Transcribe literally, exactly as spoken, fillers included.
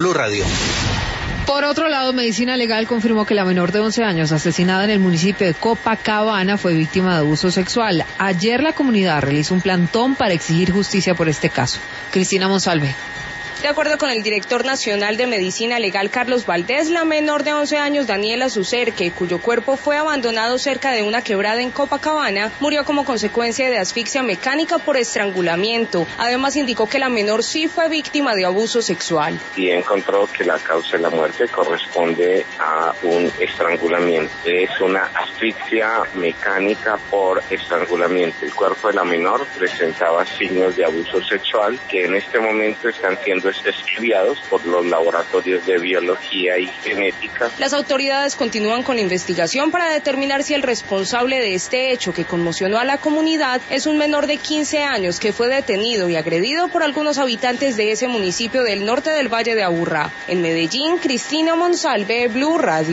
Blue Radio. Por otro lado, Medicina Legal confirmó que la menor de once años asesinada en el municipio de Copacabana fue víctima de abuso sexual. Ayer la comunidad realizó un plantón para exigir justicia por este caso. Cristina Monsalve. De acuerdo con el director nacional de Medicina Legal, Carlos Valdés, la menor de once años, Daniela Sucerque, cuyo cuerpo fue abandonado cerca de una quebrada en Copacabana, murió como consecuencia de asfixia mecánica por estrangulamiento. Además, indicó que la menor sí fue víctima de abuso sexual. Y encontró que la causa de la muerte corresponde a un estrangulamiento. Es una asfixia mecánica por estrangulamiento. El cuerpo de la menor presentaba signos de abuso sexual que en este momento están siendo estudiados por los laboratorios de biología y genética. Las autoridades continúan con la investigación para determinar si el responsable de este hecho que conmocionó a la comunidad es un menor de quince años que fue detenido y agredido por algunos habitantes de ese municipio del norte del Valle de Aburrá. En Medellín, Cristina Monsalve, Blue Radio.